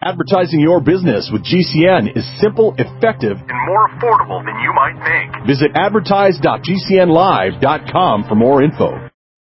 Advertising your business with GCN is simple, effective, and more affordable than you might think. Visit advertise.gcnlive.com for more info.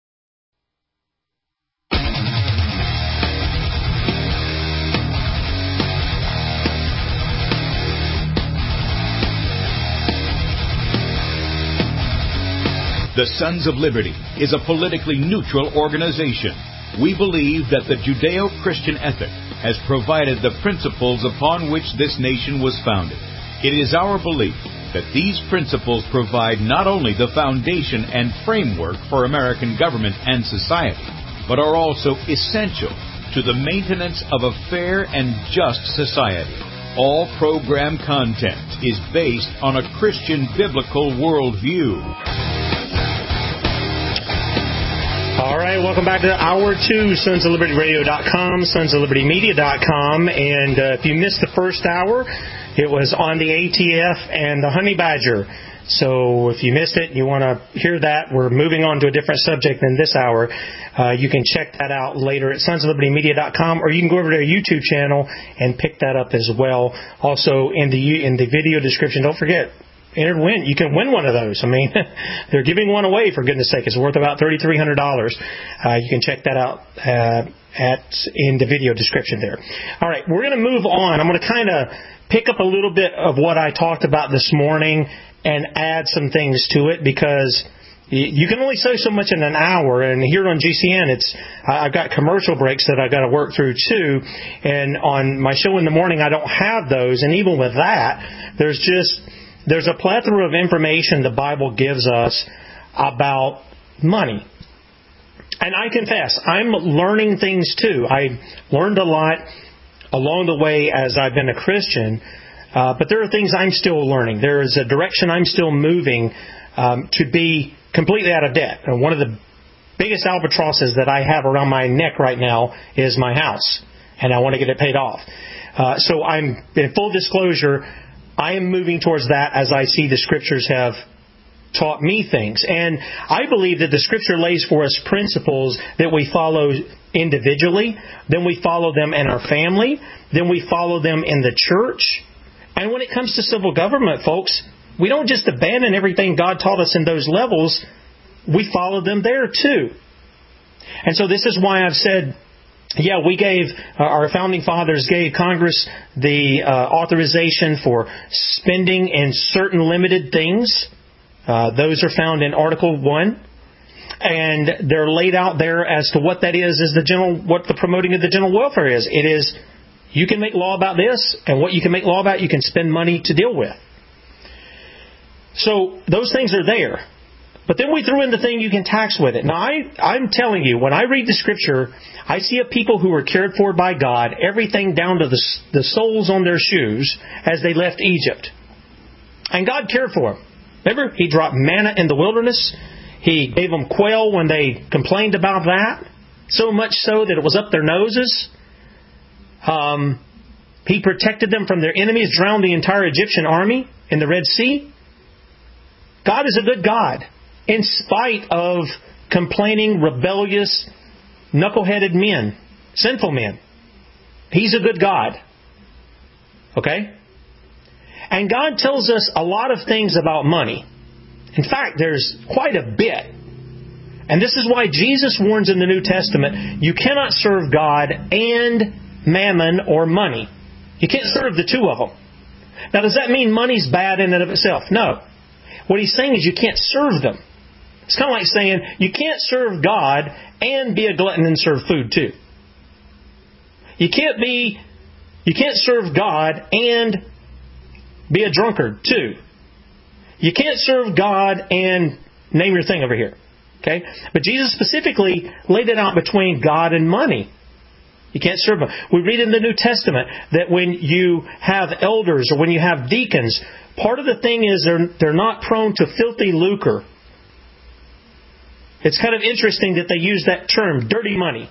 The Sons of Liberty is a politically neutral organization. We believe that the Judeo-Christian ethic has provided the principles upon which this nation was founded. It is our belief that these principles provide not only the foundation and framework for American government and society, but are also essential to the maintenance of a fair and just society. All program content is based on a Christian biblical worldview. All right, welcome back to Hour 2, sonsoflibertyradio.com, sonsoflibertymedia.com. And if you missed the first hour, it was on the ATF and the honey badger. So if you missed it and you want to hear that, we're moving on to a different subject than this hour. You can check that out later at sonsoflibertymedia.com, or you can go over to our YouTube channel and pick that up as well. Also, in the video description, don't forget, win. You can win one of those. I mean, they're giving one away, for goodness sake. It's worth about $3,300. You can check that out in the video description there. All right, we're going to move on. I'm going to kind of pick up a little bit of what I talked about this morning and add some things to it, because you can only say so much in an hour, and here on GCN, I've got commercial breaks that I've got to work through too, and on my show in the morning, I don't have those, and even with that, there's a plethora of information the Bible gives us about money. And I confess, I'm learning things too. I learned a lot along the way as I've been a Christian, but there are things I'm still learning. There is a direction I'm still moving to be completely out of debt. And one of the biggest albatrosses that I have around my neck right now is my house, and I want to get it paid off. So I'm, in full disclosure, I am moving towards that as I see the Scriptures have taught me things. And I believe that the Scripture lays for us principles that we follow individually, then we follow them in our family, then we follow them in the church. And when it comes to civil government, folks, we don't just abandon everything God taught us in those levels. We follow them there too. And so this is why I've said, our founding fathers gave Congress the authorization for spending in certain limited things. Those are found in Article 1. And they're laid out there as to what that is what the promoting of the general welfare is. It is, you can make law about this, and what you can make law about, you can spend money to deal with. So those things are there. But then we threw in the thing you can tax with it. Now, I'm telling you, when I read the Scripture, I see a people who were cared for by God, everything down to the soles on their shoes as they left Egypt. And God cared for them. Remember, He dropped manna in the wilderness. He gave them quail when they complained about that. So much so that it was up their noses. He protected them from their enemies, drowned the entire Egyptian army in the Red Sea. God is a good God, in spite of complaining, rebellious, knuckleheaded men, sinful men. He's a good God. Okay? And God tells us a lot of things about money. In fact, there's quite a bit. And this is why Jesus warns in the New Testament, you cannot serve God and mammon or money. You can't serve the two of them. Now, does that mean money's bad in and of itself? No. What He's saying is you can't serve them. It's kind of like saying you can't serve God and be a glutton and serve food too. You can't serve God and be a drunkard too. You can't serve God and name your thing over here. Okay? But Jesus specifically laid it out between God and money. You can't serve them. We read in the New Testament that when you have elders or when you have deacons, part of the thing is they're not prone to filthy lucre. It's kind of interesting that they use that term, dirty money.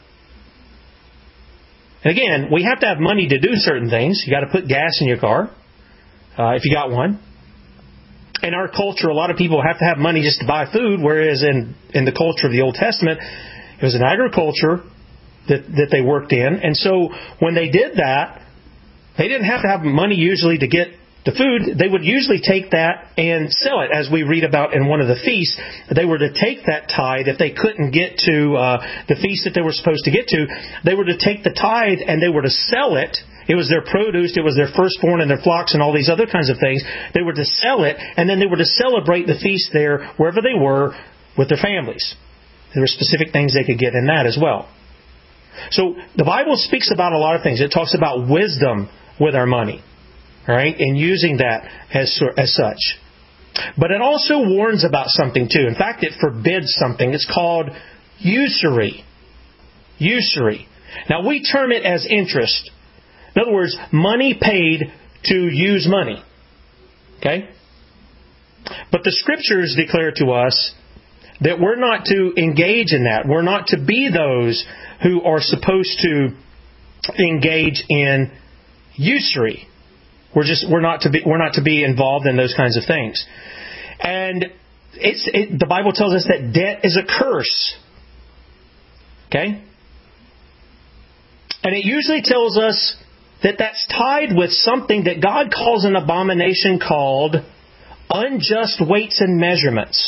And again, we have to have money to do certain things. You got to put gas in your car, if you got one. In our culture, a lot of people have to have money just to buy food, whereas in the culture of the Old Testament, it was an agriculture that they worked in. And so when they did that, They didn't have to have money usually to get the food. They would usually take that and sell it. As we read about in one of the feasts, they were to take that tithe. If they couldn't get to the feast that they were supposed to get to, they were to take the tithe and they were to sell it. It was their produce, it was their firstborn and their flocks and all these other kinds of things. They were to sell it, and then they were to celebrate the feast there, wherever they were, with their families. There were specific things they could get in that as well. So the Bible speaks about a lot of things. It talks about wisdom with our money, all right, and using that as such. But it also warns about something too. In fact, it forbids something. It's called usury. Usury. Now, we term it as interest. In other words, money paid to use money. Okay? But the Scriptures declare to us that we're not to engage in that. We're not to be those who are supposed to engage in usury. We're not to be involved in those kinds of things. And the Bible tells us that debt is a curse. Okay? And it usually tells us that that's tied with something that God calls an abomination called unjust weights and measurements.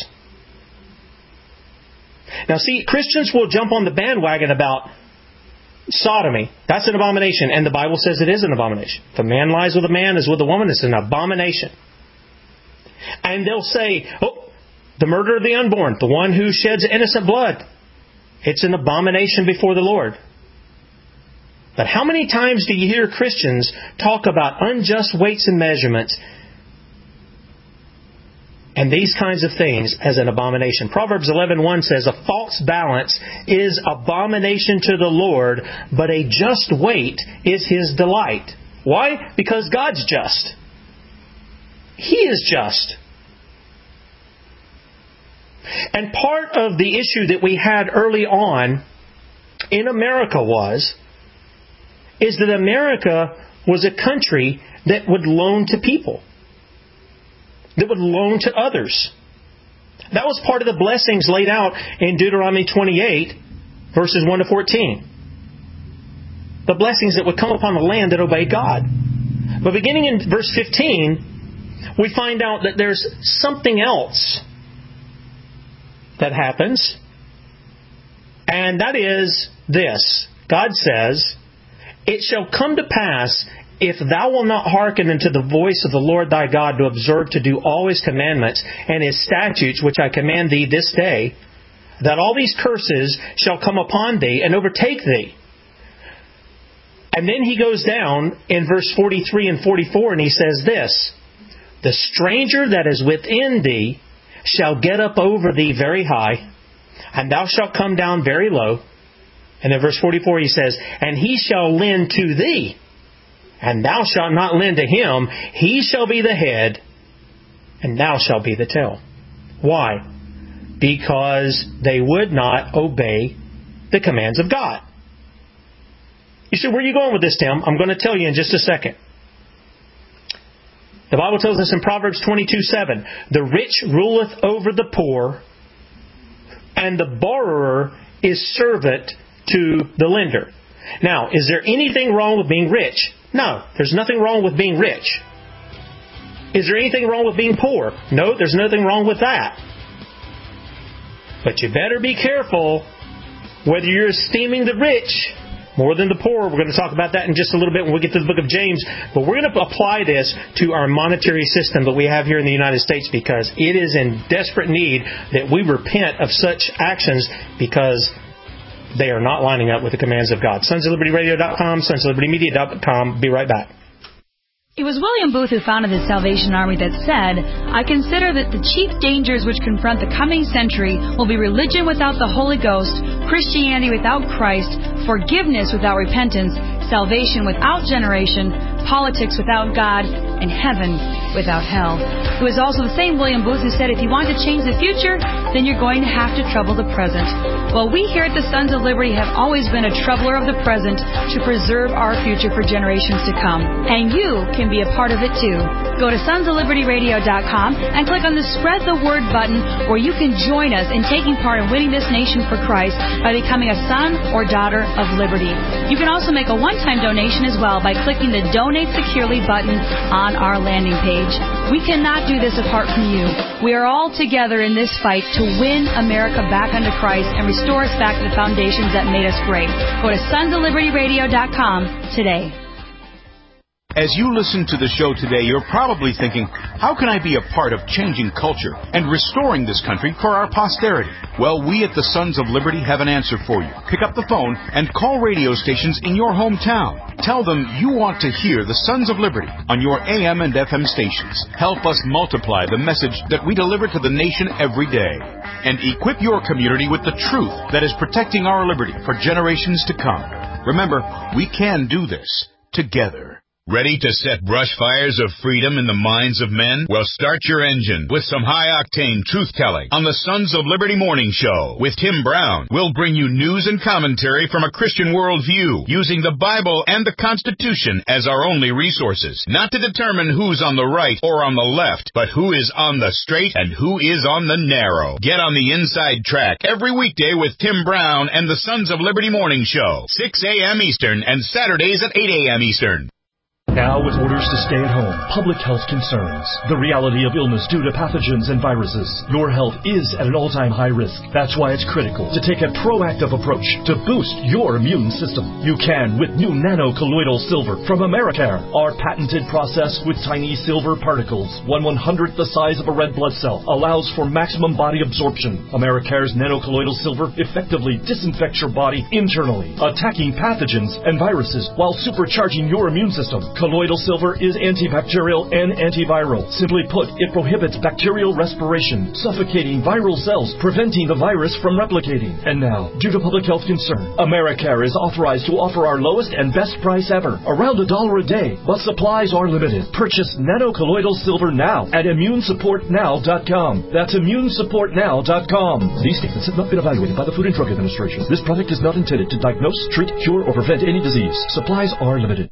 Now see, Christians will jump on the bandwagon about sodomy. That's an abomination, and the Bible says it is an abomination. If a man lies with a man, is with a woman, it's an abomination. And they'll say, the murder of the unborn, the one who sheds innocent blood, it's an abomination before the Lord. But how many times do you hear Christians talk about unjust weights and measurements and these kinds of things as an abomination? Proverbs 11:1 says, a false balance is abomination to the Lord, but a just weight is His delight. Why? Because God's just. He is just. And part of the issue that we had early on in America is that America was a country that would loan to people, that would loan to others. That was part of the blessings laid out in Deuteronomy 28, verses 1 to 14. The blessings that would come upon the land that obeyed God. But beginning in verse 15, we find out that there's something else that happens. And that is this. God says, it shall come to pass, if thou wilt not hearken unto the voice of the Lord thy God to observe to do all His commandments and His statutes, which I command thee this day, that all these curses shall come upon thee and overtake thee. And then he goes down in verse 43 and 44 and he says this, the stranger that is within thee shall get up over thee very high, and thou shalt come down very low. And in verse 44 he says, and he shall lend to thee, and thou shalt not lend to him. He shall be the head, and thou shalt be the tail. Why? Because they would not obey the commands of God. You say, where are you going with this, Tim? I'm going to tell you in just a second. The Bible tells us in Proverbs 22:7, the rich ruleth over the poor, and the borrower is servant to the lender. Now, is there anything wrong with being rich? No, there's nothing wrong with being rich. Is there anything wrong with being poor? No, there's nothing wrong with that. But you better be careful whether you're esteeming the rich more than the poor. We're going to talk about that in just a little bit when we get to the book of James. But we're going to apply this to our monetary system that we have here in the United States, because it is in desperate need that we repent of such actions, because they are not lining up with the commands of God. SonsOfLibertyRadio.com, SonsOfLibertyMedia.com. Be right back. It was William Booth who founded the Salvation Army that said, I consider that the chief dangers which confront the coming century will be religion without the Holy Ghost, Christianity without Christ, forgiveness without repentance, salvation without generation, politics without God, and heaven without hell. It was also the same William Booth who said, if you want to change the future, then you're going to have to trouble the present. Well, we here at the Sons of Liberty have always been a troubler of the present to preserve our future for generations to come. And you can be a part of it too. Go to sonsoflibertyradio.com and click on the Spread the Word button, where you can join us in taking part in winning this nation for Christ by becoming a son or daughter of liberty. You can also make a $1 one-time donation as well by clicking the Donate Securely button on our landing page. We cannot do this apart from you. We are all together in this fight to win America back unto Christ and restore us back to the foundations that made us great. Go to sonsoflibertyradio.com today. As you listen to the show today, you're probably thinking, how can I be a part of changing culture and restoring this country for our posterity? Well, we at the Sons of Liberty have an answer for you. Pick up the phone and call radio stations in your hometown. Tell them you want to hear the Sons of Liberty on your AM and FM stations. Help us multiply the message that we deliver to the nation every day. And equip your community with the truth that is protecting our liberty for generations to come. Remember, we can do this together. Ready to set brush fires of freedom in the minds of men? Well, start your engine with some high-octane truth-telling on the Sons of Liberty Morning Show with Tim Brown. We'll bring you news and commentary from a Christian worldview, using the Bible and the Constitution as our only resources, not to determine who's on the right or on the left, but who is on the straight and who is on the narrow. Get on the inside track every weekday with Tim Brown and the Sons of Liberty Morning Show, 6 a.m. Eastern and Saturdays at 8 a.m. Eastern. Now with orders to stay at home, public health concerns, the reality of illness due to pathogens and viruses, your health is at an all-time high risk. That's why it's critical to take a proactive approach to boost your immune system. You can with new nano-colloidal silver from Americare. Our patented process with tiny silver particles, 1/100th the size of a red blood cell, allows for maximum body absorption. Americare's nano-colloidal silver effectively disinfects your body internally, attacking pathogens and viruses while supercharging your immune system. Colloidal silver is antibacterial and antiviral. Simply put, it prohibits bacterial respiration, suffocating viral cells, preventing the virus from replicating. And now, due to public health concern, Americare is authorized to offer our lowest and best price ever, around $1 a day, but supplies are limited. Purchase nano-colloidal silver now at immunesupportnow.com. That's immunesupportnow.com. These statements have not been evaluated by the Food and Drug Administration. This product is not intended to diagnose, treat, cure, or prevent any disease. Supplies are limited.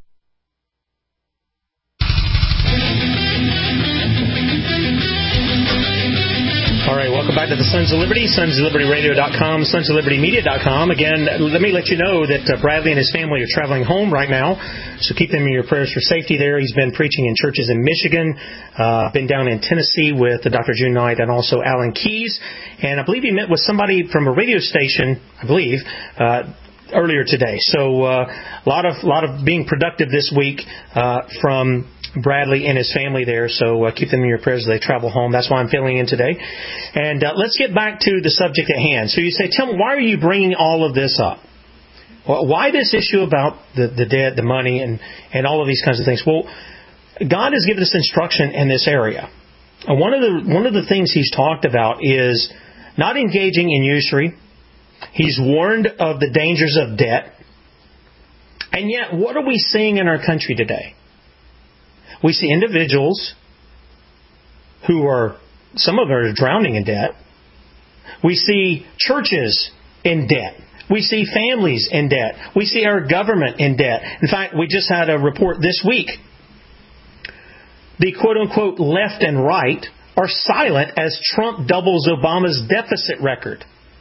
All right, welcome back to the Sons of Liberty, sonsoflibertyradio.com, sonsoflibertymedia.com. Again, let me let you know that Bradley and his family are traveling home right now, so keep them in your prayers for safety there. He's been preaching in churches in Michigan, been down in Tennessee with Dr. June Knight and also Alan Keyes, and I believe he met with somebody from a radio station, earlier today. So a lot of being productive this week from Bradley and his family there, so keep them in your prayers as they travel home. That's why I'm filling in today. And let's get back to the subject at hand. So you say, Tim, why are you bringing all of this up? Well, why this issue about the debt, the money, and all of these kinds of things? Well, God has given us instruction in this area. And one of the things He's talked about is not engaging in usury. He's warned of the dangers of debt. And yet, what are we seeing in our country today? We see individuals who some of them are drowning in debt. We see churches in debt. We see families in debt. We see our government in debt. In fact, we just had a report this week. The quote-unquote left and right are silent as Trump doubles Obama's deficit record.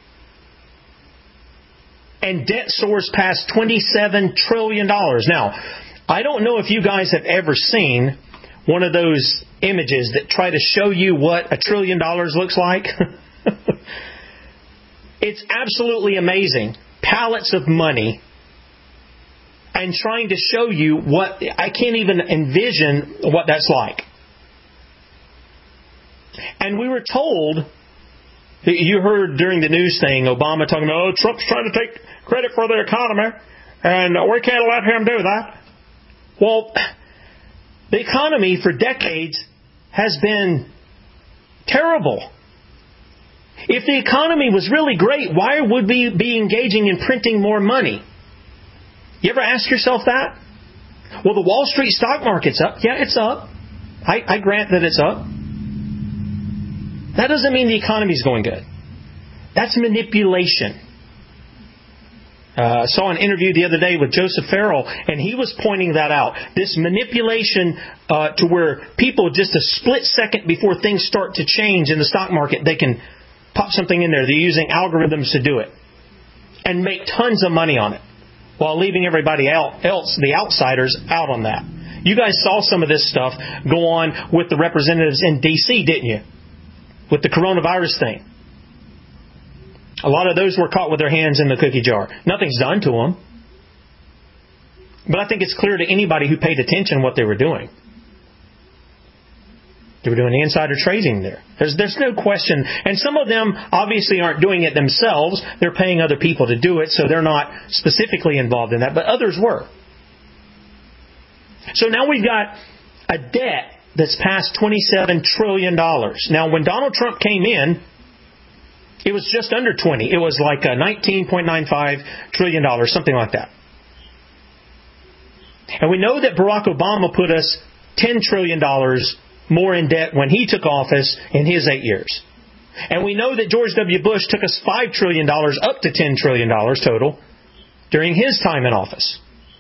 And debt soars past $27 trillion. Now, I don't know if you guys have ever seen one of those images that try to show you what $1 trillion looks like. It's absolutely amazing. Pallets of money. And trying to show you what, I can't even envision what that's like. And we were told, you heard during the news thing, Obama talking about, Trump's trying to take credit for the economy, and we can't let him do that. Well, the economy for decades has been terrible. If the economy was really great, why would we be engaging in printing more money? You ever ask yourself that? Well, the Wall Street stock market's up. Yeah, it's up. I grant that it's up. That doesn't mean the economy's going good. That's manipulation. I saw an interview the other day with Joseph Farrell, and he was pointing that out. This manipulation to where people, just a split second before things start to change in the stock market, they can pop something in there. They're using algorithms to do it and make tons of money on it. while leaving everybody else, the outsiders, out on that. You guys saw some of this stuff go on with the representatives in D.C., didn't you? With the coronavirus thing. A lot of those were caught with their hands in the cookie jar. Nothing's done to them. But I think it's clear to anybody who paid attention what they were doing. They were doing insider trading there. There's no question. And some of them obviously aren't doing it themselves. They're paying other people to do it, so they're not specifically involved in that. But others were. So now we've got a debt that's past $27 trillion. Now, when Donald Trump came in, it was just under 20. It was like $19.95 trillion, something like that. And we know that Barack Obama put us $10 trillion more in debt when he took office in his 8 years. And we know that George W. Bush took us $5 trillion up to $10 trillion total during his time in office.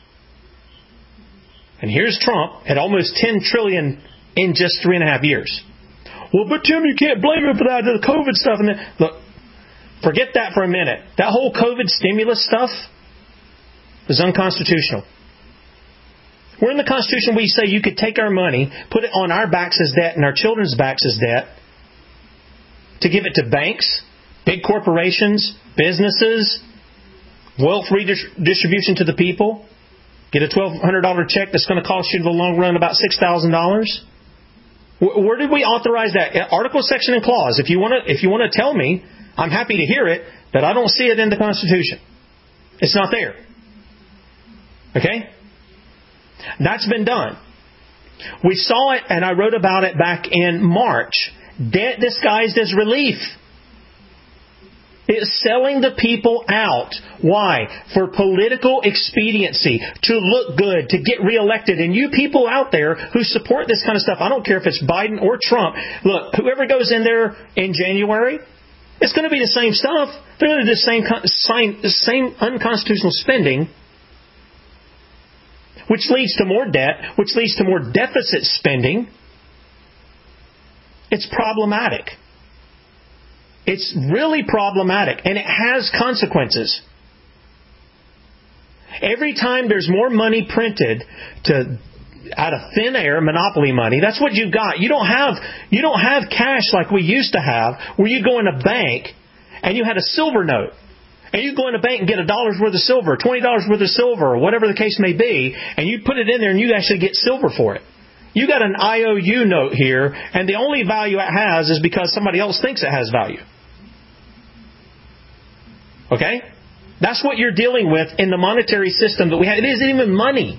And here's Trump at almost $10 trillion in just 3.5 years. Well, but Tim, you can't blame him for that, the COVID stuff. And look, forget that for a minute. That whole COVID stimulus stuff is unconstitutional. We're in the Constitution, we say you could take our money, put it on our backs as debt and our children's backs as debt, to give it to banks, big corporations, businesses, wealth redistribution to the people, get a $1,200 check that's going to cost you in the long run about $6,000. Where did we authorize that? Article, section, and clause. If you want to tell me, I'm happy to hear it, but I don't see it in the Constitution. It's not there. Okay? That's been done. We saw it, and I wrote about it back in March. Debt disguised as relief. It's selling the people out. Why? For political expediency. To look good. To get reelected. And you people out there who support this kind of stuff, I don't care if it's Biden or Trump. Look, whoever goes in there in January, it's going to be the same stuff. They're going to do the same unconstitutional spending, which leads to more debt, which leads to more deficit spending. It's problematic. It's really problematic, and it has consequences. Every time there's more money printed out of thin air, monopoly money, that's what you've got. You don't have cash like we used to have, where you go in a bank and you had a silver note. And you go in a bank and get $1 worth of silver, $20 worth of silver, or whatever the case may be, and you put it in there and you actually get silver for it. You got an IOU note here, and the only value it has is because somebody else thinks it has value. Okay? That's what you're dealing with in the monetary system that we have. It isn't even money.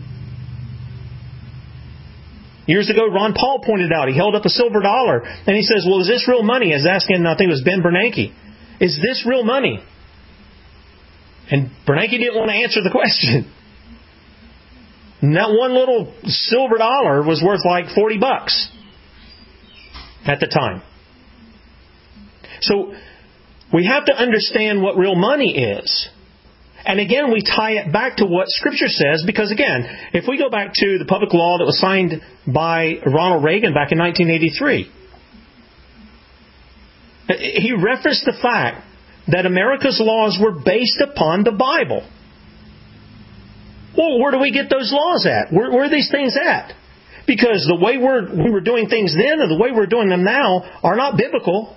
Years ago, Ron Paul pointed out, he held up a silver dollar, and he says, well, is this real money? He was asking, I think it was Ben Bernanke, is this real money? And Bernanke didn't want to answer the question. And that one little silver dollar was worth like $40 at the time. So we have to understand what real money is. And again, we tie it back to what Scripture says, because again, if we go back to the public law that was signed by Ronald Reagan back in 1983, he referenced the fact that America's laws were based upon the Bible. Well, where do we get those laws at? Where are these things at? Because the way we were doing things then and the way we're doing them now are not biblical.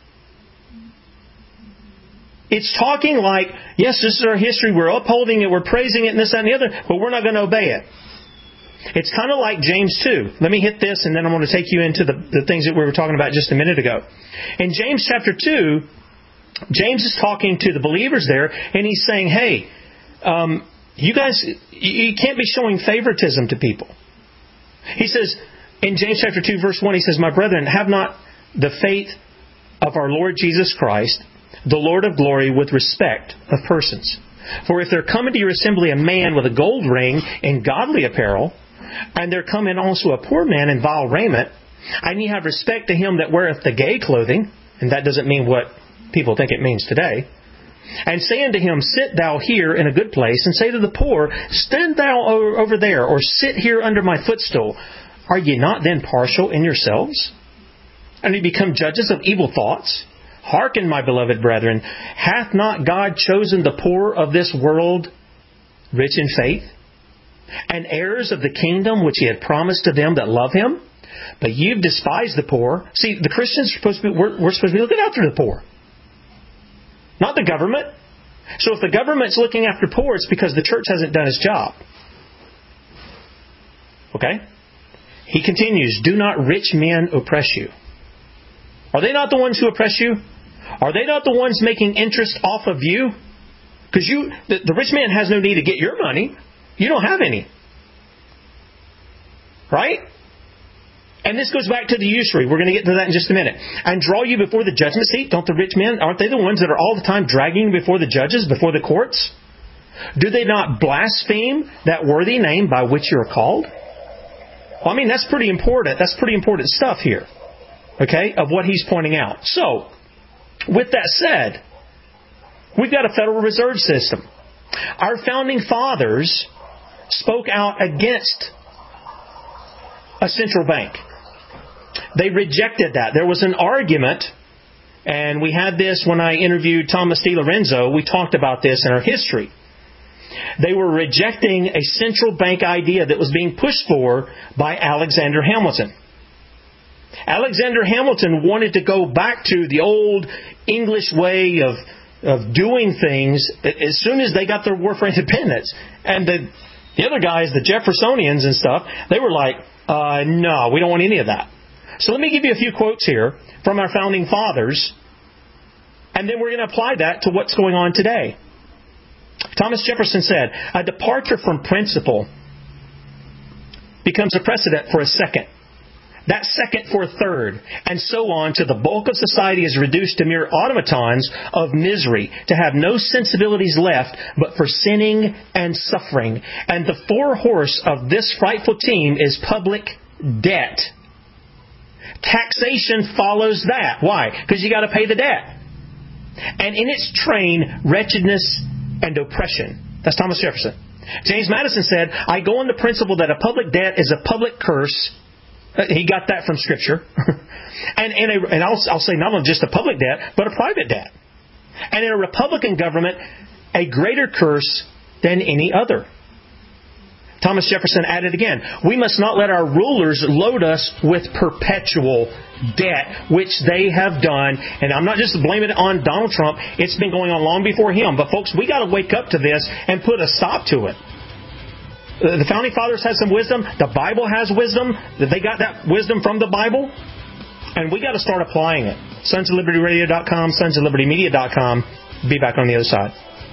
It's talking like, yes, this is our history, we're upholding it, we're praising it, and this, that, and the other, but we're not going to obey it. It's kind of like James 2. Let me hit this, and then I'm going to take you into the things that we were talking about just a minute ago. In James chapter 2, James is talking to the believers there, and he's saying, hey, you guys, you can't be showing favoritism to people. He says, in James chapter 2, verse 1, he says, my brethren, have not the faith of our Lord Jesus Christ, the Lord of glory, with respect of persons. For if there come into your assembly a man with a gold ring in godly apparel, and there come in also a poor man in vile raiment, and ye have respect to him that weareth the gay clothing, and that doesn't mean what people think it means today, and say unto him, sit thou here in a good place, and say to the poor, stand thou over there, or sit here under my footstool, are ye not then partial in yourselves? And ye become judges of evil thoughts? Hearken, my beloved brethren, hath not God chosen the poor of this world rich in faith, and heirs of the kingdom which He had promised to them that love Him. But you've despised the poor. See, the Christians are supposed to be, we're supposed to be looking after the poor, not the government. So if the government's looking after poor, it's because the church hasn't done its job. Okay? He continues, do not rich men oppress you. Are they not the ones who oppress you? Are they not the ones making interest off of you? Because the rich man has no need to get your money. You don't have any. Right? And this goes back to the usury. We're going to get to that in just a minute. And draw you before the judgment seat. Don't the rich men, aren't they the ones that are all the time dragging you before the judges, before the courts? Do they not blaspheme that worthy name by which you are called? Well, I mean, that's pretty important. That's pretty important stuff here. Okay? Of what he's pointing out. So, with that said, we've got a Federal Reserve System. Our founding fathers spoke out against a central bank. They rejected that. There was an argument, and we had this when I interviewed Thomas DiLorenzo. We talked about this in our history. They were rejecting a central bank idea that was being pushed for by Alexander Hamilton. Alexander Hamilton wanted to go back to the old English way of doing things as soon as they got their war for independence. And the other guys, the Jeffersonians and stuff, they were like, no, we don't want any of that. So let me give you a few quotes here from our founding fathers, and then we're going to apply that to what's going on today. Thomas Jefferson said, a departure from principle becomes a precedent for a second. That second for a third, and so on, till the bulk of society is reduced to mere automatons of misery, to have no sensibilities left but for sinning and suffering. And the forehorse of this frightful team is public debt. Taxation follows that. Why? Because you got to pay the debt. And in its train, wretchedness and oppression. That's Thomas Jefferson. James Madison said, I go on the principle that a public debt is a public curse. He got that from Scripture. and I'll say not only just a public debt, but a private debt. And in a Republican government, a greater curse than any other. Thomas Jefferson added again, we must not let our rulers load us with perpetual debt, which they have done. And I'm not just blaming it on Donald Trump. It's been going on long before him. But folks, we got to wake up to this and put a stop to it. The Founding Fathers had some wisdom. The Bible has wisdom. They got that wisdom from the Bible. And we got to start applying it. SonsOfLibertyRadio.com, SonsOfLibertyMedia.com. Be back on the other side.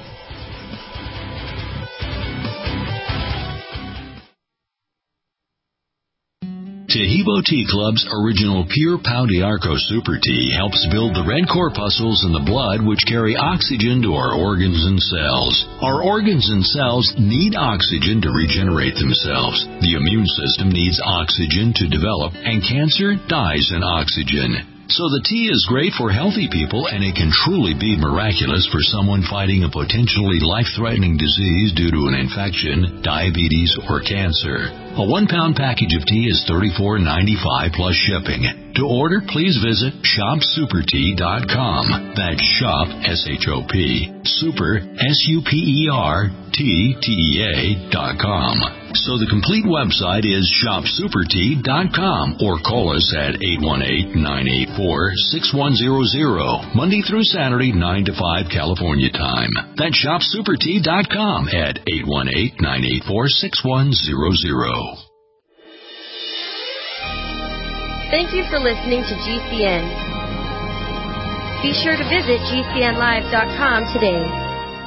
Taheebo Tea Club's original Pure Pau d'Arco Super Tea helps build the red corpuscles in the blood which carry oxygen to our organs and cells. Our organs and cells need oxygen to regenerate themselves. The immune system needs oxygen to develop, and cancer dies in oxygen. So the tea is great for healthy people, and it can truly be miraculous for someone fighting a potentially life-threatening disease due to an infection, diabetes, or cancer. A 1-pound package of tea is $34.95 plus shipping. To order, please visit shopsupertea.com. That's shop, S-H-O-P, super, S-U-P-E-R-T-T-E-A.com. So the complete website is shopsupertea.com, or call us at 818-984-6100, Monday through Saturday, 9 to 5 California time. That's shopsupertea.com at 818-984-6100. Thank you for listening to GCN. Be sure to visit GCNlive.com today.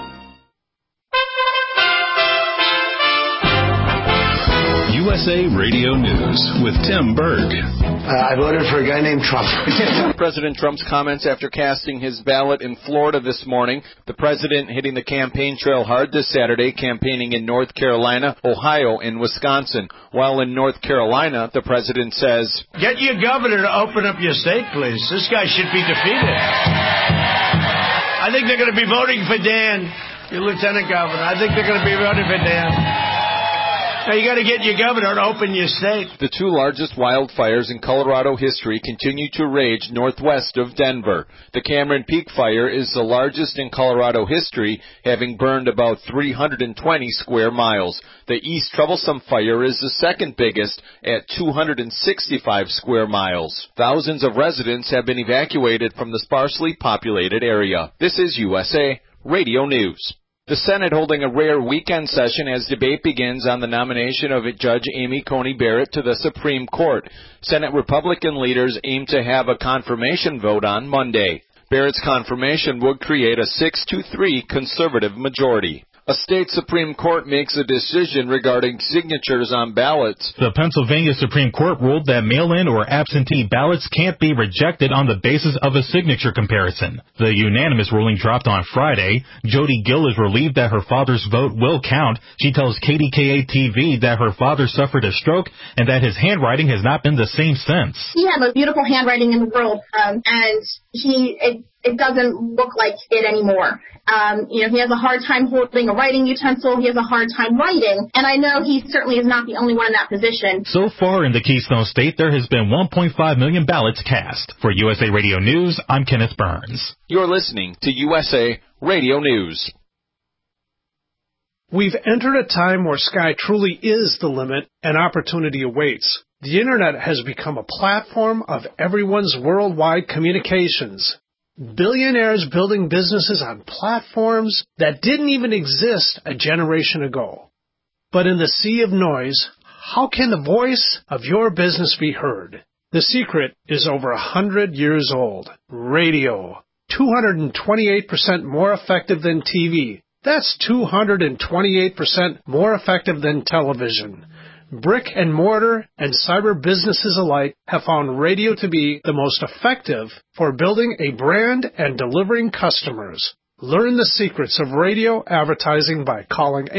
USA Radio News with Tim Berg. I voted for a guy named Trump. President Trump's comments after casting his ballot in Florida this morning. The president hitting the campaign trail hard this Saturday, campaigning in North Carolina, Ohio, and Wisconsin. While in North Carolina, the president says, get your governor to open up your state, please. This guy should be defeated. I think they're going to be voting for Dan, your lieutenant governor. I think they're going to be voting for Dan. Now you got to get your governor to open your state. The two largest wildfires in Colorado history continue to rage northwest of Denver. The Cameron Peak Fire is the largest in Colorado history, having burned about 320 square miles. The East Troublesome Fire is the second biggest at 265 square miles. Thousands of residents have been evacuated from the sparsely populated area. This is USA Radio News. The Senate holding a rare weekend session as debate begins on the nomination of Judge Amy Coney Barrett to the Supreme Court. Senate Republican leaders aim to have a confirmation vote on Monday. Barrett's confirmation would create a 6-3 conservative majority. A state Supreme Court makes a decision regarding signatures on ballots. The Pennsylvania Supreme Court ruled that mail-in or absentee ballots can't be rejected on the basis of a signature comparison. The unanimous ruling dropped on Friday. Jody Gill is relieved that her father's vote will count. She tells KDKA-TV that her father suffered a stroke and that his handwriting has not been the same since. He had the most beautiful handwriting in the world, and it doesn't look like it anymore. He has a hard time holding a writing utensil. He has a hard time writing. And I know he certainly is not the only one in that position. So far in the Keystone State, there has been 1.5 million ballots cast. For USA Radio News, I'm Kenneth Burns. You're listening to USA Radio News. We've entered a time where sky truly is the limit and opportunity awaits. The Internet has become a platform of everyone's worldwide communications. Billionaires building businesses on platforms that didn't even exist a generation ago. But in the sea of noise, how can the voice of your business be heard? The secret is over 100 years old. Radio. 228% more effective than TV. That's 228% more effective than television. Brick and mortar and cyber businesses alike have found radio to be the most effective for building a brand and delivering customers. Learn the secrets of radio advertising by calling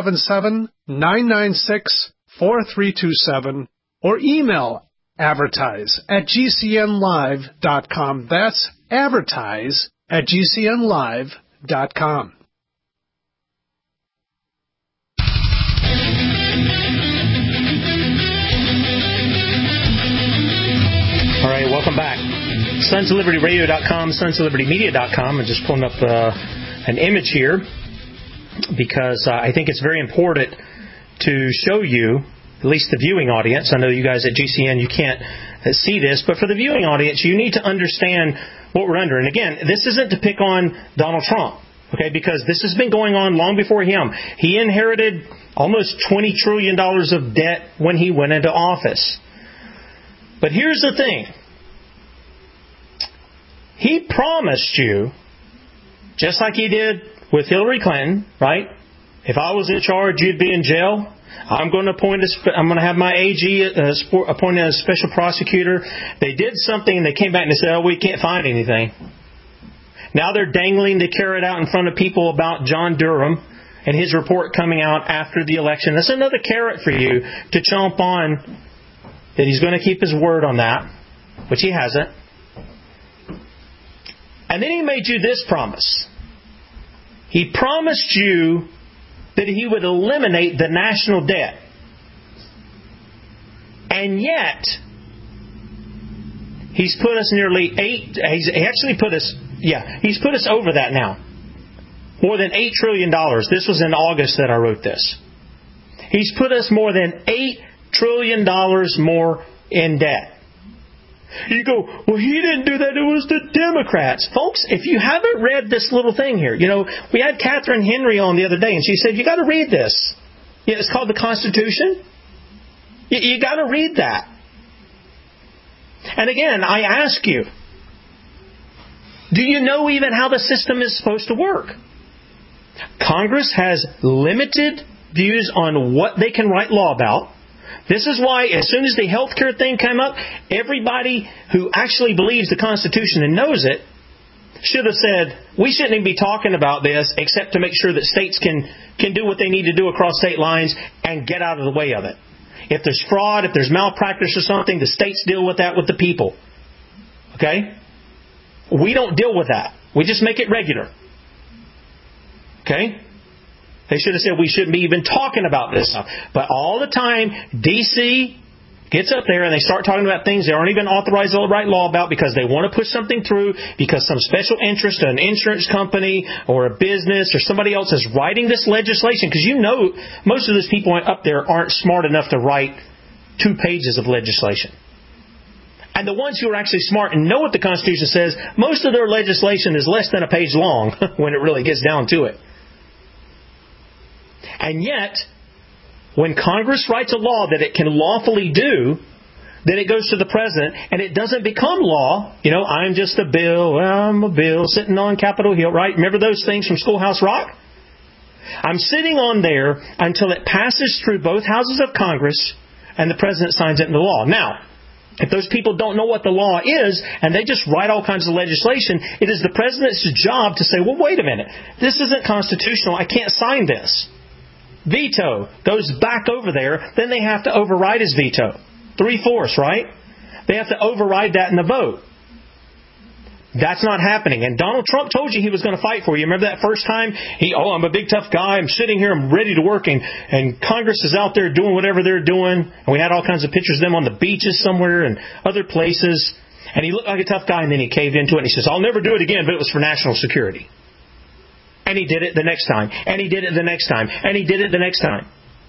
877-996-4327 or email advertise@gcnlive.com. That's advertise@gcnlive.com. All right, welcome back. SonsOfLibertyRadio.com, SonsOfLibertyMedia.com. I'm just pulling up an image here because I think it's very important to show you, at least the viewing audience. I know you guys at GCN, you can't see this, but for the viewing audience, you need to understand what we're under. And again, this isn't to pick on Donald Trump, okay, because this has been going on long before him. He inherited almost $20 trillion of debt when he went into office. But here's the thing. He promised you, just like he did with Hillary Clinton, right? If I was in charge, you'd be in jail. I'm going to have my AG appointed as special prosecutor. They did something and they came back and they said, "Oh, we can't find anything." Now they're dangling the carrot out in front of people about John Durham and his report coming out after the election. That's another carrot for you to chomp on, that he's going to keep his word on that, which he hasn't. And then he made you this promise. He promised you that he would eliminate the national debt. And yet, he's put us he's put us over that now. More than $8 trillion. This was in August that I wrote this. He's put us more than $8 trillion more in debt. You go, well, he didn't do that. It was the Democrats. Folks, if you haven't read this little thing here, we had Catherine Henry on the other day, and she said, you got to read this. It's called the Constitution. You got to read that. And again, I ask you, do you know even how the system is supposed to work? Congress has limited views on what they can write law about. This is why, as soon as the health care thing came up, everybody who actually believes the Constitution and knows it should have said, we shouldn't even be talking about this except to make sure that states can do what they need to do across state lines and get out of the way of it. If there's fraud, if there's malpractice or something, the states deal with that with the people. Okay? We don't deal with that. We just make it regular. Okay? They should have said we shouldn't be even talking about this stuff. But all the time, D.C. gets up there and they start talking about things they aren't even authorized to write law about because they want to push something through because some special interest, an insurance company or a business or somebody else is writing this legislation. Because you know most of those people up there aren't smart enough to write 2 pages of legislation. And the ones who are actually smart and know what the Constitution says, most of their legislation is less than a page long when it really gets down to it. And yet, when Congress writes a law that it can lawfully do, then it goes to the President and it doesn't become law. You know, I'm just a bill, I'm a bill sitting on Capitol Hill, right? Remember those things from Schoolhouse Rock? I'm sitting on there until it passes through both houses of Congress and the President signs it into law. Now, if those people don't know what the law is and they just write all kinds of legislation, it is the President's job to say, well, wait a minute, this isn't constitutional, I can't sign this. Veto goes back over there, then they have to override his veto. 3/4, right? They have to override that in the vote. That's not happening. And Donald Trump told you he was going to fight for you. Remember that first time? I'm a big tough guy. I'm sitting here. I'm ready to work. And Congress is out there doing whatever they're doing. And we had all kinds of pictures of them on the beaches somewhere and other places. And he looked like a tough guy. And then he caved into it. And he says, I'll never do it again, but it was for national security. And he did it the next time. And he did it the next time. And he did it the next time.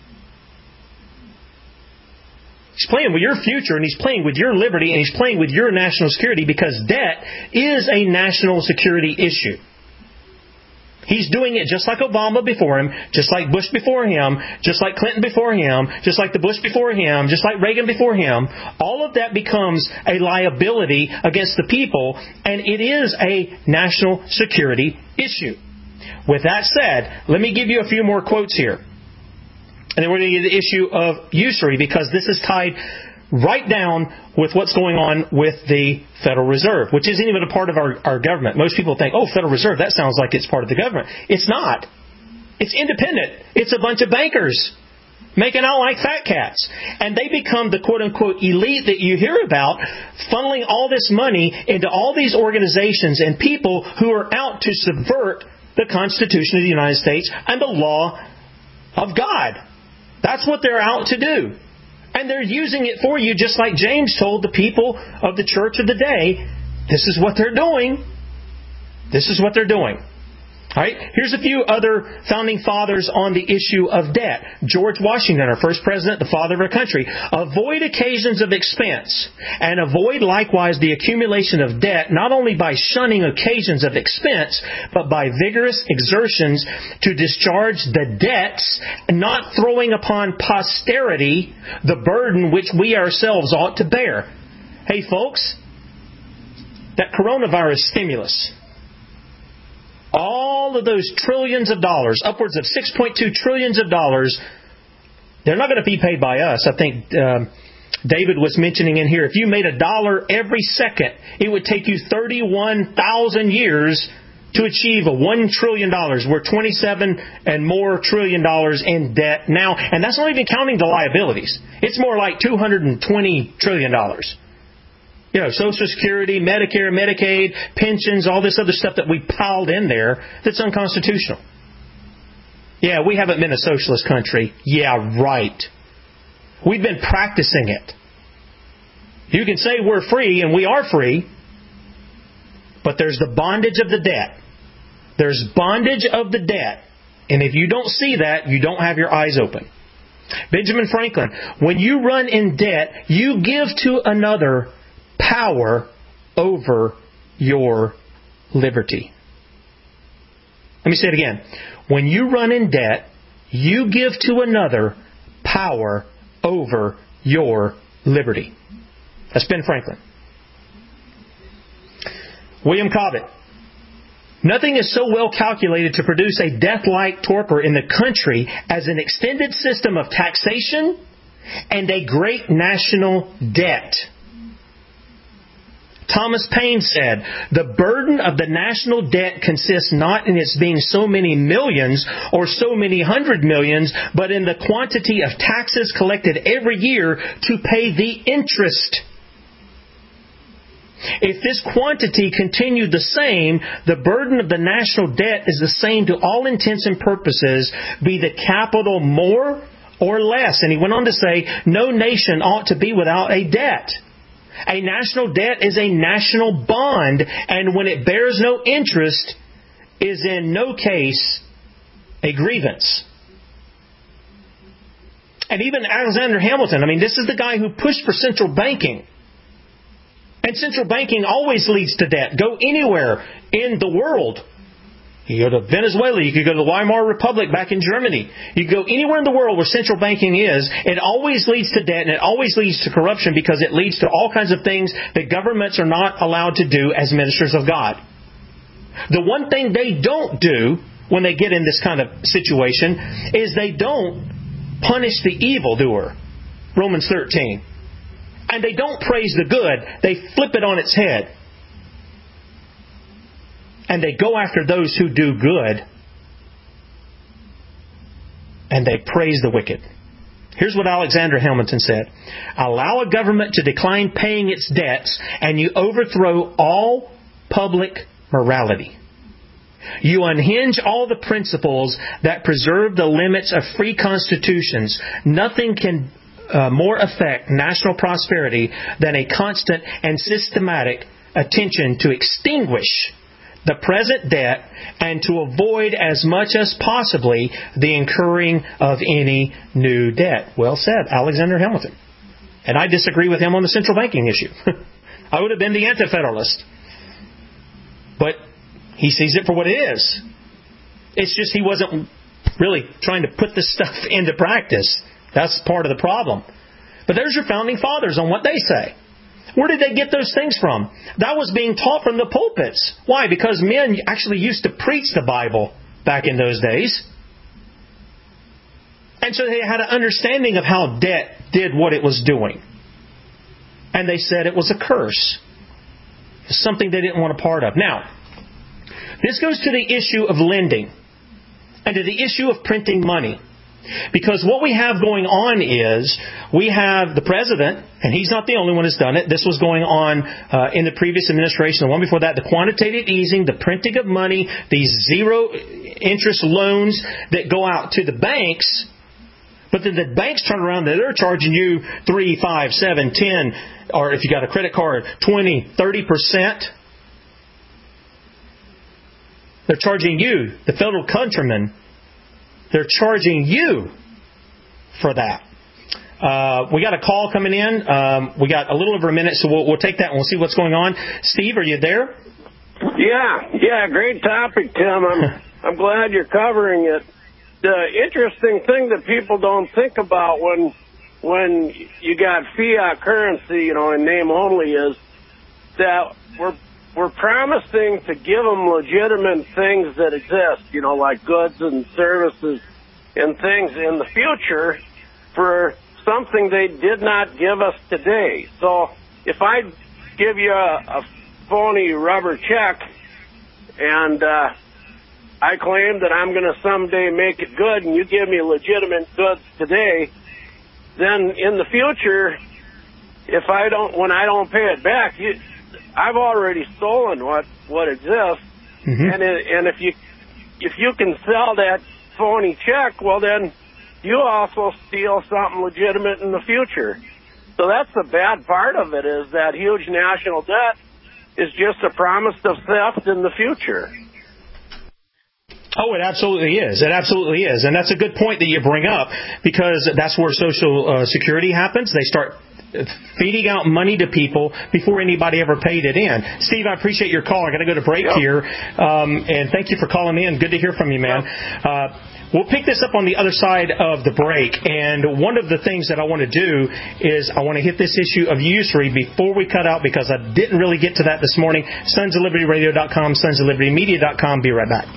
He's playing with your future, and he's playing with your liberty, and he's playing with your national security because debt is a national security issue. He's doing it just like Obama before him, just like Bush before him, just like Clinton before him, just like the Bush before him, just like Reagan before him. All of that becomes a liability against the people, and it is a national security issue. With that said, let me give you a few more quotes here. And then we're going to get the issue of usury because this is tied right down with what's going on with the Federal Reserve, which isn't even a part of our government. Most people think, Federal Reserve, that sounds like it's part of the government. It's not. It's independent. It's a bunch of bankers making out like fat cats. And they become the quote-unquote elite that you hear about, funneling all this money into all these organizations and people who are out to subvert the Constitution of the United States and the law of God. That's what they're out to do. And they're using it for you, just like James told the people of the church of the day. This is what they're doing. This is what they're doing. All right? Here's a few other founding fathers on the issue of debt. George Washington, our first president, the father of our country. Avoid occasions of expense and avoid likewise the accumulation of debt, not only by shunning occasions of expense, but by vigorous exertions to discharge the debts, not throwing upon posterity the burden which we ourselves ought to bear. Hey folks, that coronavirus stimulus, all of those trillions of dollars, upwards of $6.2 trillion, they're not going to be paid by us. I think David was mentioning in here, if you made $1 every second, it would take you 31,000 years to achieve $1 trillion. We're 27 and more trillion dollars in debt now. And that's not even counting the liabilities. It's more like $220 trillion. You know, Social Security, Medicare, Medicaid, pensions, all this other stuff that we piled in there that's unconstitutional. Yeah, we haven't been a socialist country. Yeah, right. We've been practicing it. You can say we're free, and we are free, but there's the bondage of the debt. There's bondage of the debt. And if you don't see that, you don't have your eyes open. Benjamin Franklin, when you run in debt, you give to another power over your liberty. Let me say it again. When you run in debt, you give to another power over your liberty. That's Ben Franklin. William Cobbett. Nothing is so well calculated to produce a death-like torpor in the country as an extended system of taxation and a great national debt. Thomas Paine said, the burden of the national debt consists not in its being so many millions or so many hundred millions, but in the quantity of taxes collected every year to pay the interest. If this quantity continued the same, the burden of the national debt is the same to all intents and purposes, be the capital more or less. And he went on to say, no nation ought to be without a debt. A national debt is a national bond, and when it bears no interest, is in no case a grievance. And even Alexander Hamilton, this is the guy who pushed for central banking. And central banking always leads to debt. Go anywhere in the world. You go to Venezuela, you could go to the Weimar Republic back in Germany. You go anywhere in the world where central banking is, it always leads to debt and it always leads to corruption because it leads to all kinds of things that governments are not allowed to do as ministers of God. The one thing they don't do when they get in this kind of situation is they don't punish the evildoer. Romans 13. And they don't praise the good. They flip it on its head. And they go after those who do good. And they praise the wicked. Here's what Alexander Hamilton said. Allow a government to decline paying its debts and you overthrow all public morality. You unhinge all the principles that preserve the limits of free constitutions. Nothing can more affect national prosperity than a constant and systematic attention to extinguish the present debt and to avoid as much as possibly the incurring of any new debt. Well said, Alexander Hamilton. And I disagree with him on the central banking issue. I would have been the anti-federalist. But he sees it for what it is. It's just he wasn't really trying to put this stuff into practice. That's part of the problem. But there's your founding fathers on what they say. Where did they get those things from? That was being taught from the pulpits. Why? Because men actually used to preach the Bible back in those days. And so they had an understanding of how debt did what it was doing. And they said it was a curse. Something they didn't want a part of. Now, this goes to the issue of lending and to the issue of printing money. Because what we have going on is we have the president, and he's not the only one who's done it. This was going on in the previous administration, the one before that, the quantitative easing, the printing of money, these zero interest loans that go out to the banks. But then the banks turn around and they're charging you 3, 5, 7, 10, or if you got a credit card, 20, 30%. They're charging you, the Federal Countryman, they're charging you for that. We got a call coming in. We got a little over a minute, so we'll take that and we'll see what's going on. Steve, are you there? Yeah, great topic, Tim. I'm glad you're covering it. The interesting thing that people don't think about when you got fiat currency, in name only, is that we're promising to give them legitimate things that exist, like goods and services and things in the future for something they did not give us today. So if I give you a phony rubber check and I claim that I'm going to someday make it good and you give me legitimate goods today, then in the future, when I don't pay it back, I've already stolen what exists, and if you can sell that phony check, well then you also steal something legitimate in the future. So that's the bad part of it, is that huge national debt is just a promise of theft in the future. Oh, it absolutely is. It absolutely is. And that's a good point that you bring up, because that's where Social Security happens. They start feeding out money to people before anybody ever paid it in. Steve, I appreciate your call. I got to go to break here. And thank you for calling in. Good to hear from you, man. We'll pick this up on the other side of the break. And one of the things that I want to do is I want to hit this issue of usury before we cut out, because I didn't really get to that this morning. SonsOfLibertyRadio.com, SonsOfLibertyMedia.com. Be right back.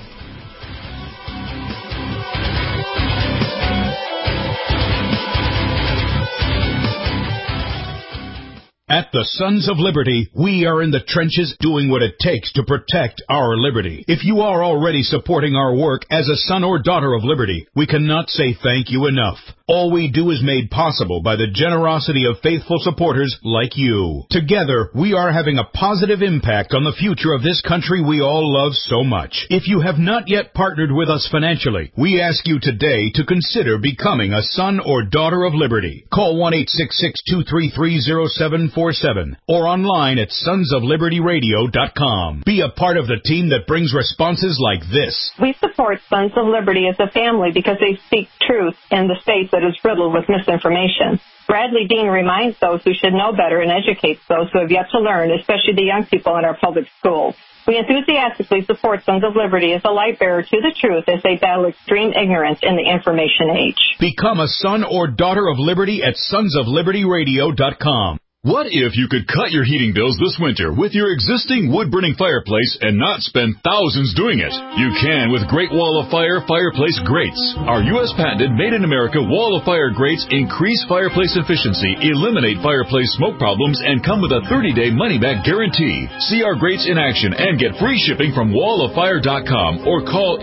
At the Sons of Liberty, we are in the trenches doing what it takes to protect our liberty. If you are already supporting our work as a son or daughter of liberty, we cannot say thank you enough. All we do is made possible by the generosity of faithful supporters like you. Together, we are having a positive impact on the future of this country we all love so much. If you have not yet partnered with us financially, we ask you today to consider becoming a son or daughter of liberty. Call 1-866-233-0747 or online at sonsoflibertyradio.com. Be a part of the team that brings responses like this. We support Sons of Liberty as a family because they speak truth in the state that is riddled with misinformation. Bradley Dean reminds those who should know better and educates those who have yet to learn, especially the young people in our public schools. We enthusiastically support Sons of Liberty as a light bearer to the truth as they battle extreme ignorance in the information age. Become a son or daughter of liberty at sonsoflibertyradio.com. What if you could cut your heating bills this winter with your existing wood-burning fireplace and not spend thousands doing it? You can with Great Wall of Fire fireplace grates. Our U.S. patented made-in-America Wall of Fire grates increase fireplace efficiency, eliminate fireplace smoke problems, and come with a 30-day money-back guarantee. See our grates in action and get free shipping from walloffire.com or call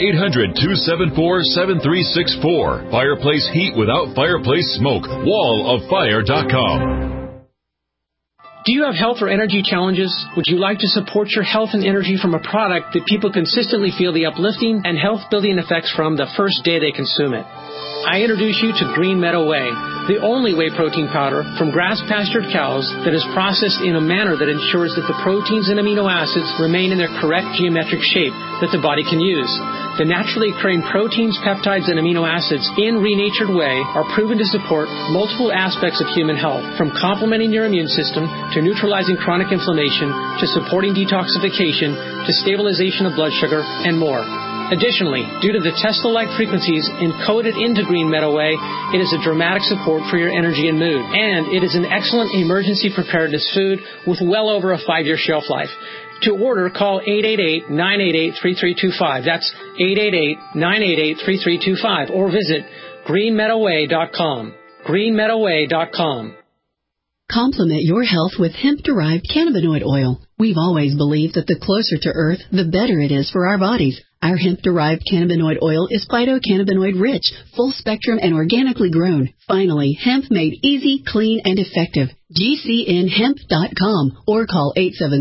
800-274-7364. Fireplace heat without fireplace smoke. walloffire.com. Do you have health or energy challenges? Would you like to support your health and energy from a product that people consistently feel the uplifting and health-building effects from the first day they consume it? I introduce you to Green Meadow Whey, the only whey protein powder from grass-pastured cows that is processed in a manner that ensures that the proteins and amino acids remain in their correct geometric shape that the body can use. The naturally occurring proteins, peptides, and amino acids in renatured whey are proven to support multiple aspects of human health, from complementing your immune system to neutralizing chronic inflammation to supporting detoxification to stabilization of blood sugar and more. Additionally, due to the Tesla-like frequencies encoded into Green Meadow Whey, it is a dramatic support for your energy and mood. And it is an excellent emergency preparedness food with well over a 5-year shelf life. To order, call 888-988-3325. That's 888-988-3325. Or visit greenmeadowwhey.com. greenmeadowwhey.com. Complement your health with hemp-derived cannabinoid oil. We've always believed that the closer to Earth, the better it is for our bodies. Our hemp-derived cannabinoid oil is phytocannabinoid rich, full-spectrum, and organically grown. Finally, hemp made easy, clean, and effective. GCNhemp.com or call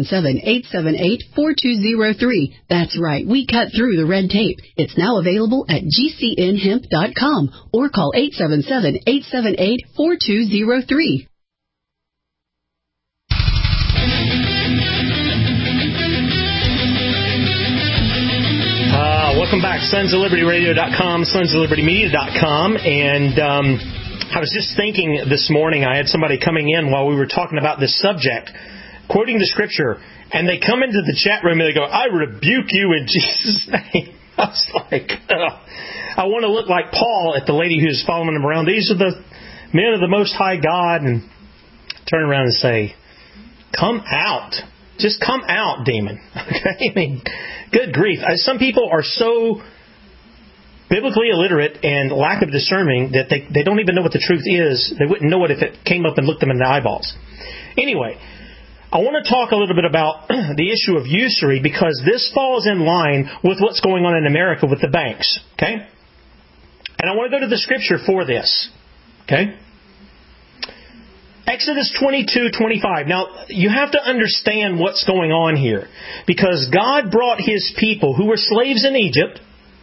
877-878-4203. That's right, we cut through the red tape. It's now available at GCNhemp.com or call 877-878-4203. Welcome back, sonsoflibertyradio.com, sonsoflibertymedia.com, and I was just thinking this morning, I had somebody coming in while we were talking about this subject, quoting the scripture, and they come into the chat room and they go, I rebuke you in Jesus' name. I was like, ugh. I want to look like Paul at the lady who's following him around. These are the men of the Most High God, and turn around and say, come out. Just come out, demon. Okay? I mean, good grief. Some people are so biblically illiterate and lack of discerning that they don't even know what the truth is. They wouldn't know it if it came up and looked them in the eyeballs. Anyway, I want to talk a little bit about the issue of usury because this falls in line with what's going on in America with the banks. Okay? And I want to go to the scripture for this. Okay? Exodus 22:25. Now, you have to understand what's going on here. Because God brought His people who were slaves in Egypt.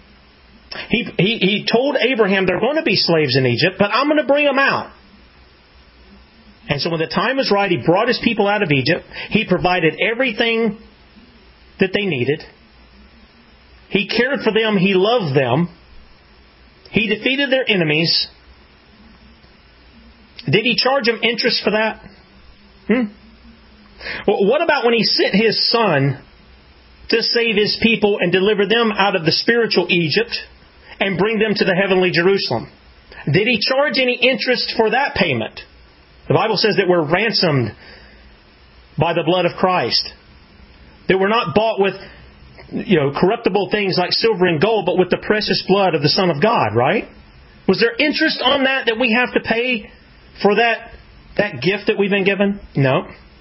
He told Abraham they're going to be slaves in Egypt, but I'm going to bring them out. And so when the time was right, He brought His people out of Egypt. He provided everything that they needed. He cared for them. He loved them. He defeated their enemies. Did He charge them interest for that? Well, what about when He sent His Son to save His people and deliver them out of the spiritual Egypt and bring them to the heavenly Jerusalem? Did He charge any interest for that payment? The Bible says that we're ransomed by the blood of Christ. That we're not bought with corruptible things like silver and gold, but with the precious blood of the Son of God, right? Was there interest on that we have to pay for that gift that we've been given? No.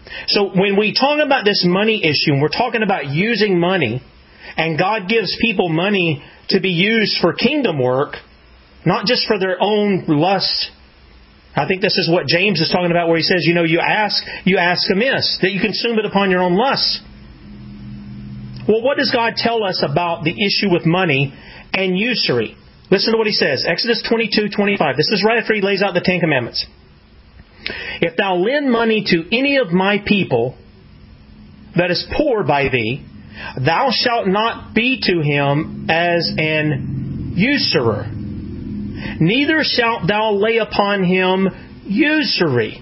So when we talk about this money issue, and we're talking about using money, and God gives people money to be used for kingdom work, not just for their own lust. I think this is what James is talking about, where he says, you ask amiss, that you consume it upon your own lusts. Well, what does God tell us about the issue with money and usury? Listen to what he says. Exodus 22:25. This is right after he lays out the Ten Commandments. If thou lend money to any of my people that is poor by thee, thou shalt not be to him as an usurer. Neither shalt thou lay upon him usury.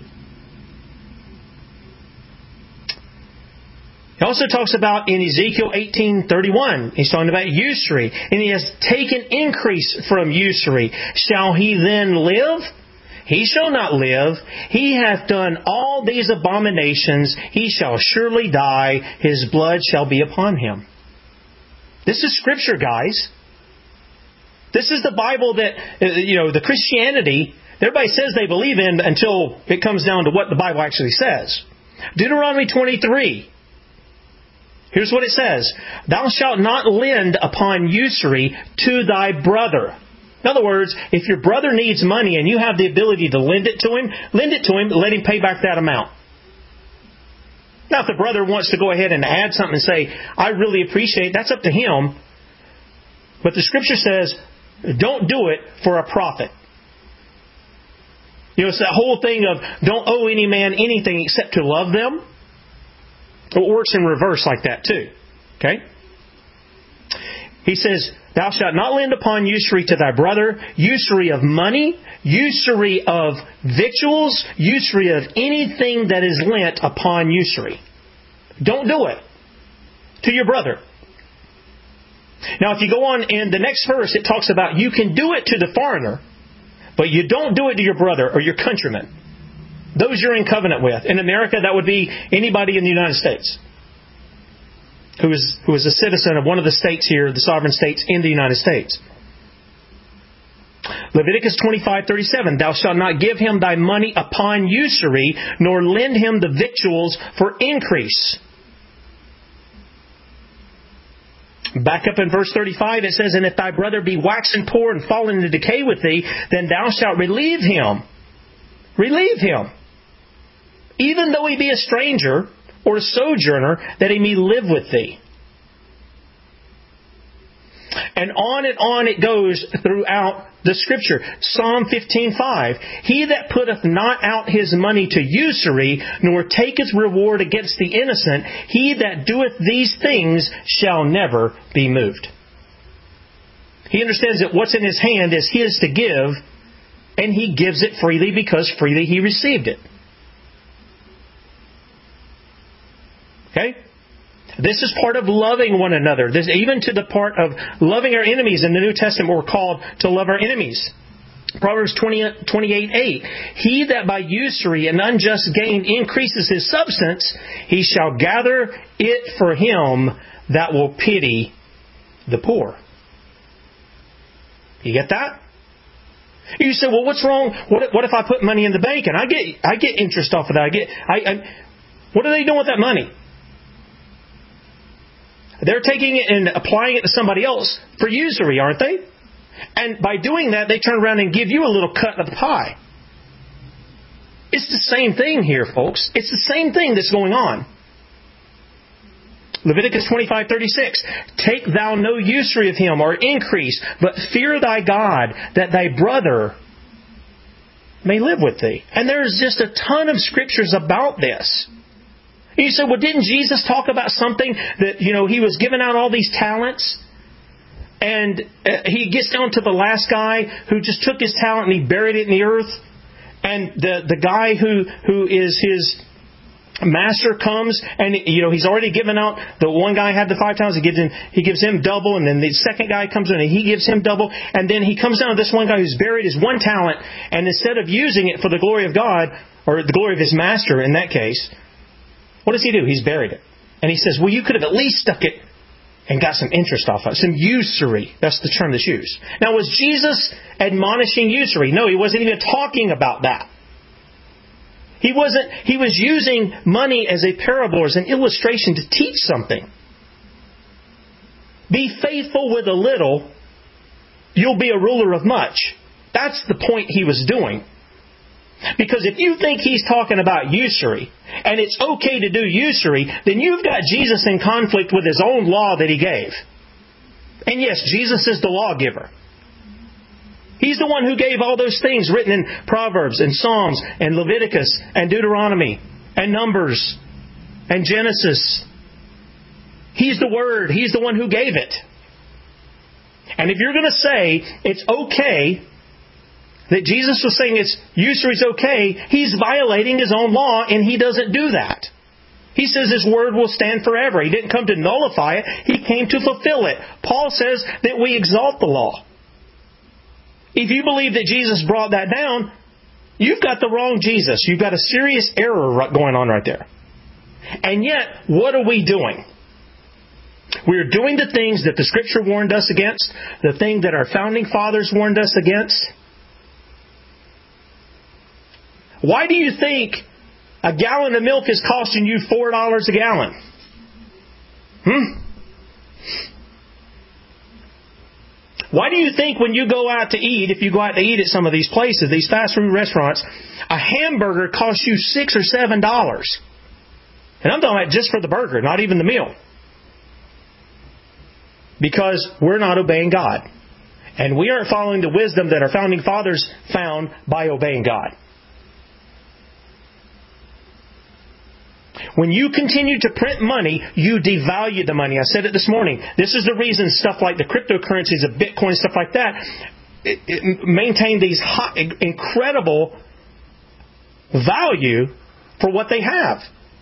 He also talks about in Ezekiel 18:31, he's talking about usury. And he has taken increase from usury. Shall he then live? He shall not live. He hath done all these abominations. He shall surely die. His blood shall be upon him. This is Scripture, guys. This is the Bible that, the Christianity, everybody says they believe in until it comes down to what the Bible actually says. Deuteronomy 23. Here's what it says. Thou shalt not lend upon usury to thy brother. In other words, if your brother needs money and you have the ability to lend it to him, let him pay back that amount. Now, if the brother wants to go ahead and add something and say, I really appreciate it, that's up to him. But the Scripture says, don't do it for a profit. It's that whole thing of don't owe any man anything except to love them. It works in reverse like that too. Okay? He says, thou shalt not lend upon usury to thy brother, usury of money, usury of victuals, usury of anything that is lent upon usury. Don't do it to your brother. Now, if you go on in the next verse, it talks about you can do it to the foreigner, but you don't do it to your brother or your countrymen. Those you're in covenant with. In America, that would be anybody in the United States who is a citizen of one of the states here, the sovereign states in the United States. Leviticus 25:37, thou shalt not give him thy money upon usury, nor lend him the victuals for increase. Back up in verse 35, it says, and if thy brother be waxen poor and fallen into decay with thee, then thou shalt relieve him. Relieve him. Even though he be a stranger or a sojourner, that he may live with thee. And on it goes throughout the Scripture. Psalm 15:5, he that putteth not out his money to usury, nor taketh reward against the innocent, he that doeth these things shall never be moved. He understands that what's in his hand is his to give, and he gives it freely because freely he received it. Okay? This is part of loving one another. This, even to the part of loving our enemies. In the New Testament, we're called to love our enemies. Proverbs 28:8. He that by usury and unjust gain increases his substance, he shall gather it for him that will pity the poor. You get that? You say, well, what's wrong? What if I put money in the bank and I get interest off of that? What are they doing with that money? They're taking it and applying it to somebody else for usury, aren't they? And by doing that, they turn around and give you a little cut of the pie. It's the same thing here, folks. It's the same thing that's going on. Leviticus 25:36. Take thou no usury of him or increase, but fear thy God, that thy brother may live with thee. And there's just a ton of scriptures about this. You say, well, didn't Jesus talk about something that, he was giving out all these talents? And he gets down to the last guy who just took his talent and he buried it in the earth. And the guy who is his master comes and, he's already given out. The one guy had the 5 talents. He gives him double. And then the second guy comes in and he gives him double. And then he comes down to this one guy who's buried his 1 talent. And instead of using it for the glory of God, or the glory of his master in that case, what does he do? He's buried it. And he says, well, you could have at least stuck it and got some interest off of it. Some usury. That's the term that's used. Now, was Jesus admonishing usury? No, he wasn't even talking about that. He was using money as a parable or as an illustration to teach something. Be faithful with a little, you'll be a ruler of much. That's the point he was doing. Because if you think he's talking about usury, and it's okay to do usury, then you've got Jesus in conflict with his own law that he gave. And yes, Jesus is the lawgiver. He's the one who gave all those things written in Proverbs and Psalms and Leviticus and Deuteronomy and Numbers and Genesis. He's the Word. He's the one who gave it. And if you're going to say it's okay, that Jesus was saying usury's okay, he's violating his own law, and he doesn't do that. He says his word will stand forever. He didn't come to nullify it. He came to fulfill it. Paul says that we exalt the law. If you believe that Jesus brought that down, you've got the wrong Jesus. You've got a serious error going on right there. And yet, what are we doing? We're doing the things that the Scripture warned us against, the thing that our founding fathers warned us against. Why do you think a gallon of milk is costing you $4 a gallon? Why do you think when you go out to eat, if you go out to eat at some of these places, these fast food restaurants, a hamburger costs you $6 or $7? And I'm talking about just for the burger, not even the meal. Because we're not obeying God. And we aren't following the wisdom that our founding fathers found by obeying God. When you continue to print money, you devalue the money. I said it this morning. This is the reason stuff like the cryptocurrencies of Bitcoin, stuff like that, it maintain these incredible value for what they have.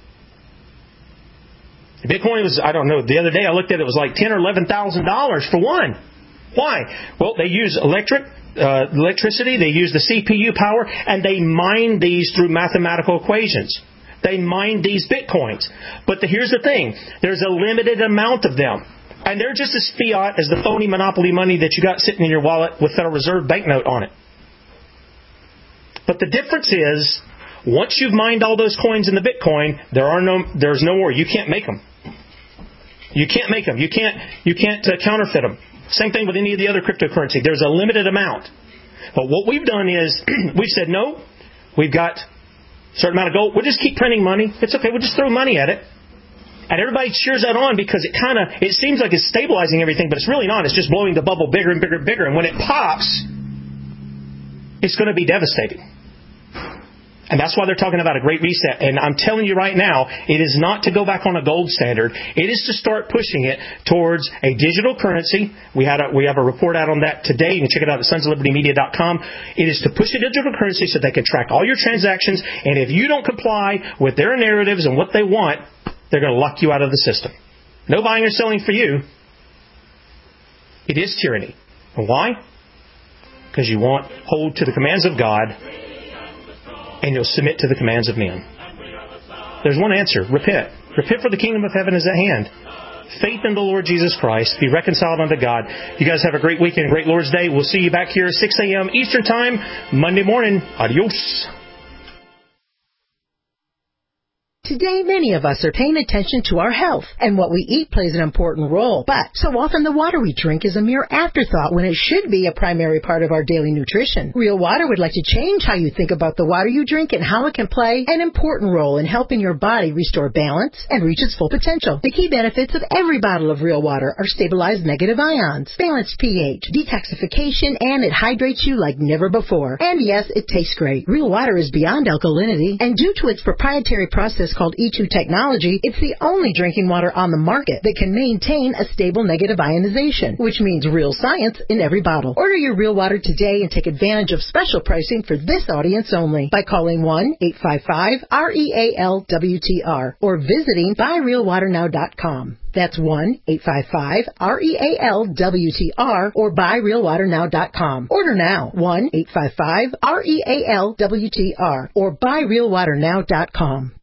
Bitcoin was, I don't know, the other day I looked at it, it was like $10,000 or $11,000 for one. Why? Well, they use electricity, they use the CPU power, and they mine these through mathematical equations. They mine these Bitcoins. But here's the thing. There's a limited amount of them. And they're just as fiat as the phony monopoly money that you got sitting in your wallet with Federal Reserve banknote on it. But the difference is, once you've mined all those coins in the Bitcoin, there's no more. You can't make them. You can't make them. You can't counterfeit them. Same thing with any of the other cryptocurrency. There's a limited amount. But what we've done is, we've said, no, we've got certain amount of gold. We'll just keep printing money. It's okay. We'll just throw money at it. And everybody cheers that on because it seems like it's stabilizing everything, but it's really not. It's just blowing the bubble bigger and bigger and bigger. And when it pops, it's going to be devastating. And that's why they're talking about a great reset. And I'm telling you right now, it is not to go back on a gold standard. It is to start pushing it towards a digital currency. We have a report out on that today. You can check it out at sonsoflibertymedia.com. It is to push a digital currency so they can track all your transactions. And if you don't comply with their narratives and what they want, they're going to lock you out of the system. No buying or selling for you. It is tyranny. And why? Because you won't hold to the commands of God, and you'll submit to the commands of men. There's one answer. Repent. Repent, for the kingdom of heaven is at hand. Faith in the Lord Jesus Christ. Be reconciled unto God. You guys have a great weekend, great Lord's Day. We'll see you back here at 6 a.m. Eastern Time, Monday morning. Adios. Today, many of us are paying attention to our health, and what we eat plays an important role. But so often the water we drink is a mere afterthought when it should be a primary part of our daily nutrition. Real Water would like to change how you think about the water you drink and how it can play an important role in helping your body restore balance and reach its full potential. The key benefits of every bottle of Real Water are stabilized negative ions, balanced pH, detoxification, and it hydrates you like never before. And yes, it tastes great. Real Water is beyond alkalinity, and due to its proprietary process called E2 technology, it's the only drinking water on the market that can maintain a stable negative ionization, which means real science in every bottle. Order your Real Water today and take advantage of special pricing for this audience only by calling 1-855-REAL-WTR or visiting buyrealwaternow.com. That's 1-855-REAL-WTR or buyrealwaternow.com. Order now. 1-855-REAL-WTR or buyrealwaternow.com.